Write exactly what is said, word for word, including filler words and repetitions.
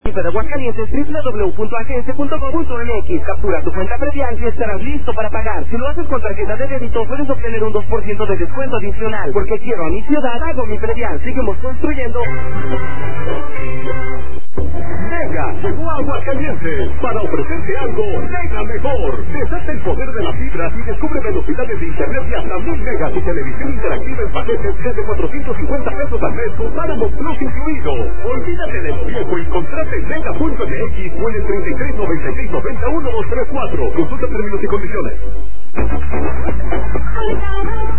de Aguascalientes, doble u doble u doble u punto agencia punto com punto m x. Captura tu cuenta predial y estarás listo para pagar. Si lo haces con tarjeta de débito, puedes obtener un dos por ciento de descuento adicional. Porque quiero a mi ciudad, hago mi predial. Seguimos construyendo. Mega llegó a Aguascalientes para ofrecerte algo mega mejor. Desata el poder de las fibras y descubre velocidades de internet de hasta mil megas y televisión interactiva en paquetes desde cuatrocientos cincuenta pesos al mes con Paramount Plus incluido. Olvídate de lo viejo y contrate en mega punto m x o en el treinta y tres noventa y seis noventa uno dos tres cuatro. Consulta términos y condiciones.